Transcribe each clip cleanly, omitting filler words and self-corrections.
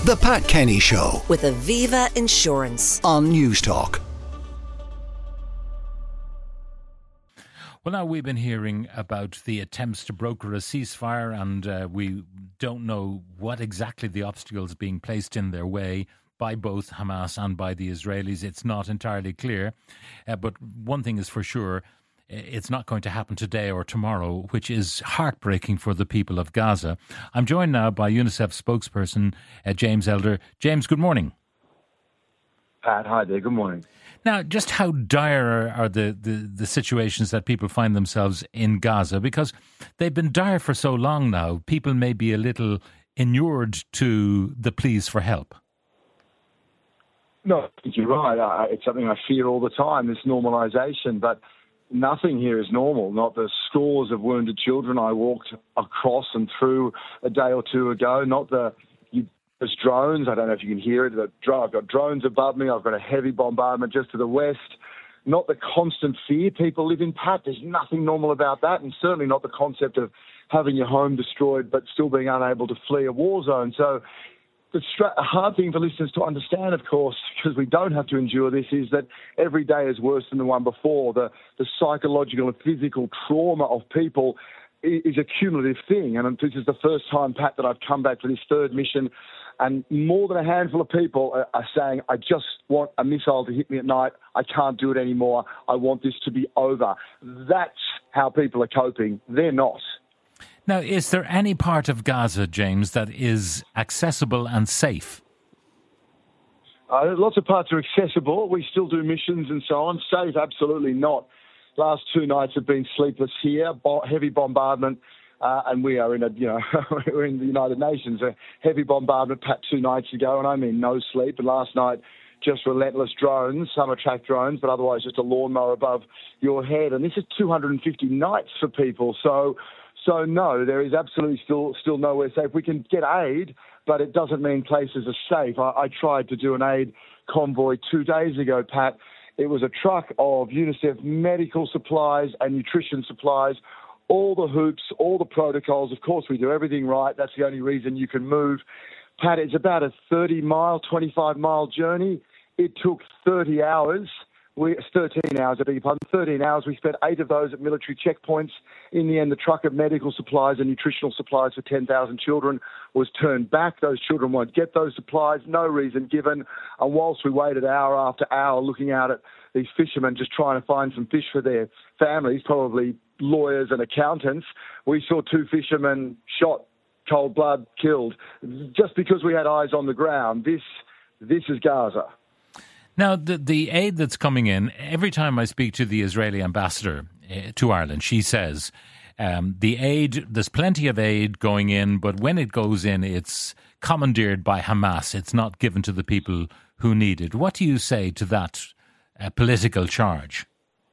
The Pat Kenny Show with Aviva Insurance on Newstalk. Well, now we've been hearing about the attempts to broker a ceasefire, and we don't know what exactly the obstacles being placed in their way by both Hamas and by the Israelis. It's not entirely clear. But one thing is for sure, it's not going to happen today or tomorrow, which is heartbreaking for the people of Gaza. I'm joined now by UNICEF spokesperson James Elder. James, good morning. Pat, hi there. Good morning. Now, just how dire are the situations that people find themselves in Gaza? Because they've been dire for so long now, people may be a little inured to the pleas for help. No, I think you're right. It's something I fear all the time, this normalisation. But nothing here is normal, not the scores of wounded children I walked across and through a day or two ago, not the there's drones. I don't know if you can hear it. I've got drones above me. I've got a heavy bombardment just to the west. Not the constant fear people live in, Pat. There's nothing normal about that, and certainly not the concept of having your home destroyed but still being unable to flee a war zone. So the hard thing for listeners to understand, of course, because we don't have to endure this, is that every day is worse than the one before. The psychological and physical trauma of people is a cumulative thing. And this is the first time, Pat, that I've come back for this third mission, and more than a handful of people are saying, I just want a missile to hit me at night. I can't do it anymore. I want this to be over. That's how people are coping. They're not. Now, is there any part of Gaza, James, that is accessible and safe? Lots of parts are accessible. We still do missions and so on. Safe, absolutely not. Last 2 nights have been sleepless here, heavy bombardment, and we are we're in the United Nations. A heavy bombardment, Pat, 2 nights ago, and I mean no sleep. And last night, just relentless drones. Some are tracked drones, but otherwise just a lawnmower above your head. And this is 250 nights for people. So no, there is absolutely still nowhere safe. We can get aid, but it doesn't mean places are safe. I tried to do an aid convoy 2 days ago, Pat. It was a truck of UNICEF medical supplies and nutrition supplies, all the hoops, all the protocols. Of course, we do everything right. That's the only reason you can move. Pat, it's about a 30-mile, 25-mile journey. It took 30 hours. 13 hours, I beg your pardon, 13 hours. We spent 8 of those at military checkpoints. In the end, the truck of medical supplies and nutritional supplies for 10,000 children was turned back. Those children won't get those supplies, no reason given. And whilst we waited hour after hour looking out at these fishermen just trying to find some fish for their families, probably lawyers and accountants, we saw 2 fishermen shot, cold blood, killed, just because we had eyes on the ground. This is Gaza. Now, the aid that's coming in, every time I speak to the Israeli ambassador to Ireland, she says the aid, there's plenty of aid going in, but when it goes in, it's commandeered by Hamas. It's not given to the people who need it. What do you say to that political charge?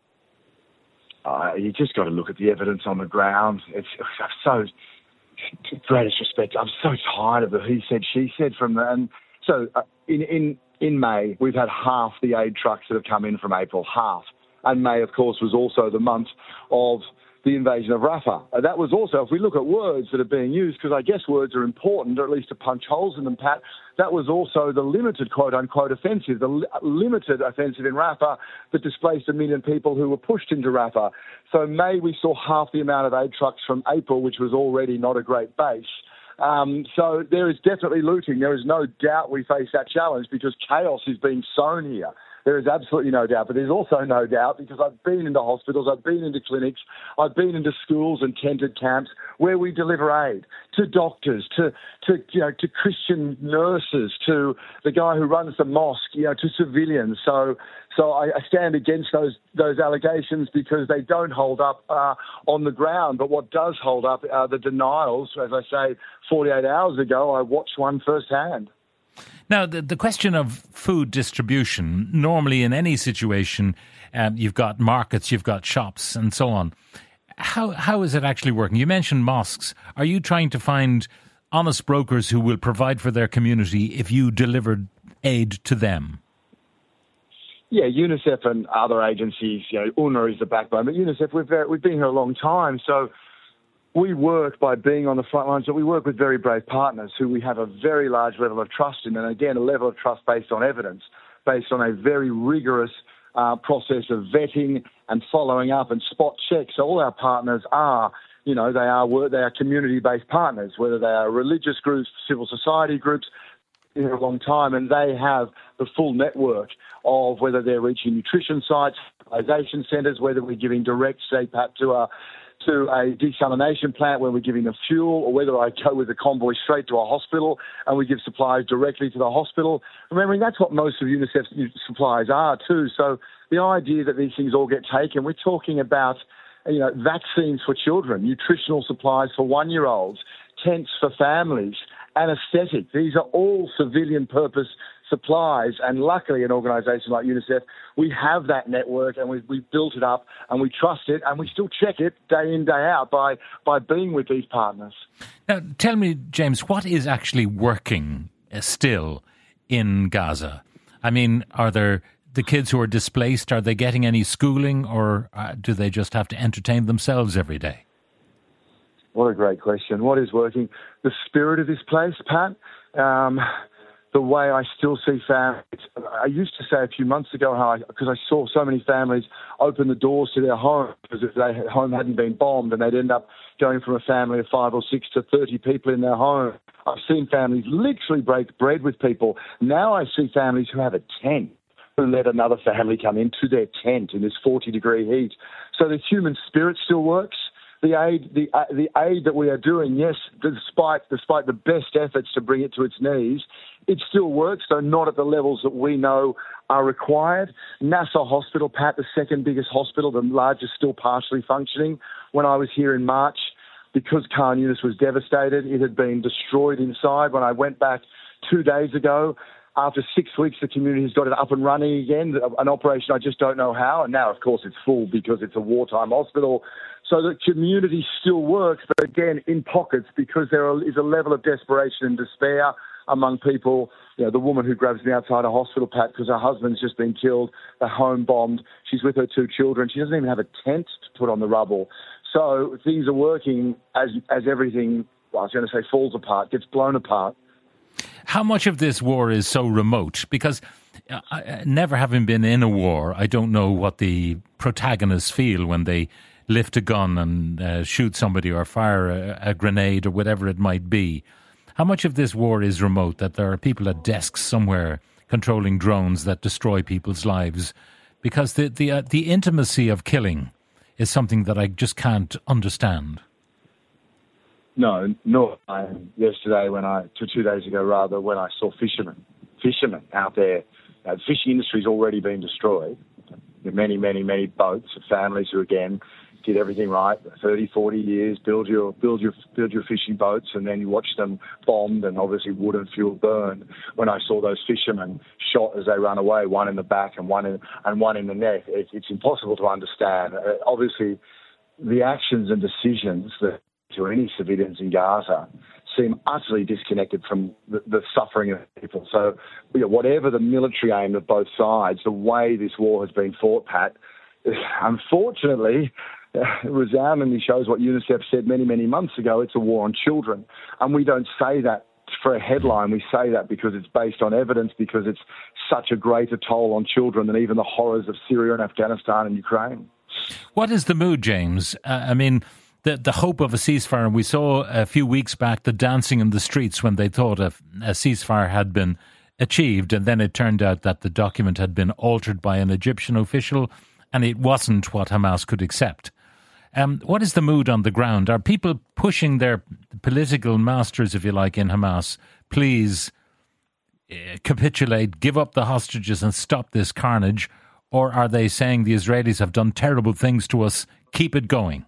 You just got to look at the evidence on the ground. It's so, greatest respect, I'm so tired of the he said, she said from the, and so in May, we've had half the aid trucks that have come in from April, half. And May, of course, was also the month of the invasion of Rafah. That was also, if we look at words that are being used, because I guess words are important, or at least to punch holes in them, Pat, that was also the limited, quote-unquote, offensive, the limited offensive in Rafah that displaced 1 million people who were pushed into Rafah. So May, we saw half the amount of aid trucks from April, which was already not a great base. So there is definitely looting. There is no doubt we face that challenge because chaos is being sown here. There is absolutely no doubt. But there's also no doubt because I've been into hospitals, I've been into clinics, I've been into schools and tented camps where we deliver aid to doctors, to Christian nurses, to the guy who runs the mosque, to civilians. So I stand against those allegations because they don't hold up on the ground. But what does hold up are the denials. As I say, 48 hours ago, I watched one firsthand. Now, the question of food distribution, normally in any situation, you've got markets, you've got shops and so on. How is it actually working? You mentioned mosques. Are you trying to find honest brokers who will provide for their community if you delivered aid to them? Yeah, UNICEF and other agencies, UNRWA is the backbone, but UNICEF, we've been here a long time, so we work by being on the front lines, but we work with very brave partners who we have a very large level of trust in, and again, a level of trust based on evidence, based on a very rigorous process of vetting and following up and spot checks. So all our partners are, they are community-based partners, whether they are religious groups, civil society groups, in a long time, and they have the full network of whether they're reaching nutrition sites, fertilisation centres, whether we're giving direct CPAP to a desalination plant where we're giving them fuel, or whether I go with a convoy straight to a hospital and we give supplies directly to the hospital. Remembering that's what most of UNICEF's supplies are too. So the idea that these things all get taken, we're talking about vaccines for children, nutritional supplies for 1-year-olds, tents for families, anaesthetic. These are all civilian purpose supplies, and luckily an organisation like UNICEF, we have that network and we've built it up and we trust it and we still check it day in, day out by being with these partners. Now, tell me, James, what is actually working still in Gaza? I mean, are there the kids who are displaced, are they getting any schooling, or do they just have to entertain themselves every day? What a great question. What is working? The spirit of this place, Pat. The way I still see families. I used to say a few months ago because I saw so many families open the doors to their home because if their home hadn't been bombed, and they'd end up going from a family of 5 or 6 to 30 people in their home. I've seen families literally break bread with people. Now I see families who have a tent, who let another family come into their tent in this 40-degree heat. So the human spirit still works. The aid that we are doing, yes, despite the best efforts to bring it to its knees, it still works, though not at the levels that we know are required. Nasser Hospital, Pat, the second biggest hospital, the largest, still partially functioning. When I was here in March, because Khan Yunis was devastated, it had been destroyed inside. When I went back 2 days ago, after 6 weeks, the community has got it up and running again, an operation I just don't know how. And now, of course, it's full because it's a wartime hospital. So the community still works, but again, in pockets, because there is a level of desperation and despair among people. The woman who grabs me outside a hospital, Pat, because her husband's just been killed, the home bombed. She's with her 2 children. She doesn't even have a tent to put on the rubble. So things are working as everything, well, I was going to say falls apart, gets blown apart. How much of this war is so remote? Because never having been in a war, I don't know what the protagonists feel when they lift a gun and shoot somebody or fire a grenade or whatever it might be. How much of this war is remote, that there are people at desks somewhere controlling drones that destroy people's lives? Because the intimacy of killing is something that I just can't understand. No, yesterday 2 days ago rather, when I saw fishermen out there. The fishing industry's already been destroyed. Many, many, many boats of families who, again, did everything right, 30, 40 years, build your fishing boats, and then you watch them bombed and obviously wood and fuel burned. When I saw those fishermen shot as they ran away, one in the back and one in the neck, it's impossible to understand. Obviously, the actions and decisions that to any civilians in Gaza seem utterly disconnected from the suffering of people. So, whatever the military aim of both sides, the way this war has been fought, Pat, unfortunately, resoundingly shows what UNICEF said many, many months ago. It's a war on children. And we don't say that for a headline. We say that because it's based on evidence, because it's such a greater toll on children than even the horrors of Syria and Afghanistan and Ukraine. What is the mood, James? The hope of a ceasefire. We saw a few weeks back the dancing in the streets when they thought a ceasefire had been achieved, and then it turned out that the document had been altered by an Egyptian official and it wasn't what Hamas could accept. What is the mood on the ground? Are people pushing their political masters, if you like, in Hamas, please capitulate, give up the hostages and stop this carnage? Or are they saying the Israelis have done terrible things to us, keep it going?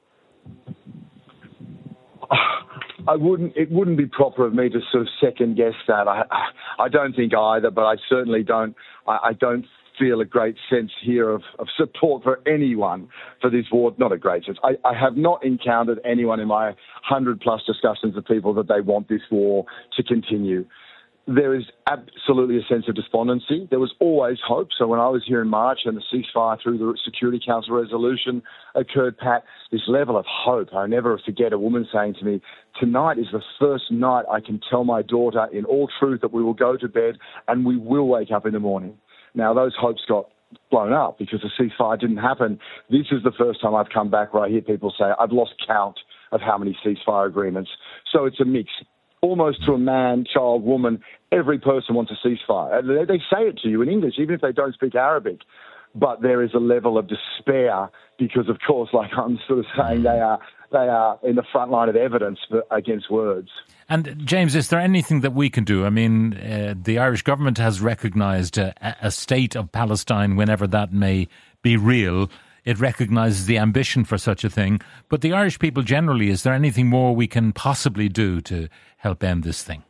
It wouldn't be proper of me to sort of second guess that. I don't think either, but I certainly don't. I don't feel a great sense here of support for anyone for this war. Not a great sense. I have not encountered anyone in my 100+ discussions with people that they want this war to continue. there is absolutely a sense of despondency. There was always hope. So when I was here in March and the ceasefire through the Security Council resolution occurred, Pat, this level of hope. I never forget a woman saying to me, tonight is the first night I can tell my daughter in all truth that we will go to bed and we will wake up in the morning. Now, those hopes got blown up because the ceasefire didn't happen. This is the first time I've come back where I hear people say, I've lost count of how many ceasefire agreements. So it's a mix. Almost to a man, child, woman, every person wants a ceasefire. They say it to you in English, even if they don't speak Arabic. But there is a level of despair because, of course, like I'm sort of saying, they are in the front line of evidence against words. And, James, is there anything that we can do? I mean, the Irish government has recognised a state of Palestine whenever that may be real. It recognises the ambition for such a thing. But the Irish people generally, is there anything more we can possibly do to help end this thing?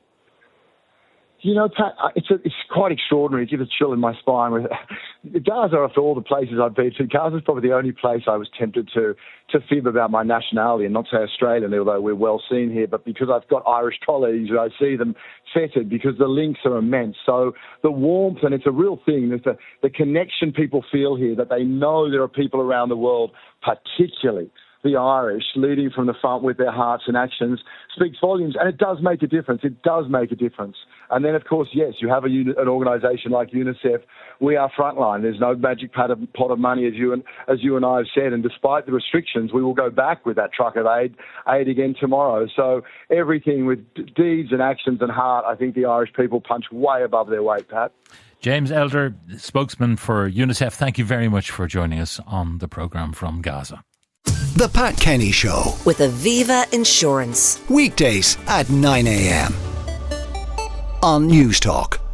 You know, Pat, it's quite extraordinary. It gives a chill in my spine. Gaza, after all the places I've been to, Gaza is probably the only place I was tempted to fib about my nationality and not say Australian, although we're well seen here, but because I've got Irish colleagues, I see them fettered because the links are immense. So the warmth, and it's a real thing, there's the connection people feel here, that they know there are people around the world, particularly the Irish, leading from the front with their hearts and actions, speaks volumes. And it does make a difference. It does make a difference. And then, of course, yes, you have an organisation like UNICEF. We are frontline. There's no magic pot of money, as you and I have said. And despite the restrictions, we will go back with that truck of aid again tomorrow. So everything with deeds and actions and heart, I think the Irish people punch way above their weight, Pat. James Elder, spokesman for UNICEF, thank you very much for joining us on the programme from Gaza. The Pat Kenny Show. With Aviva Insurance. Weekdays at 9 a.m. on News Talk.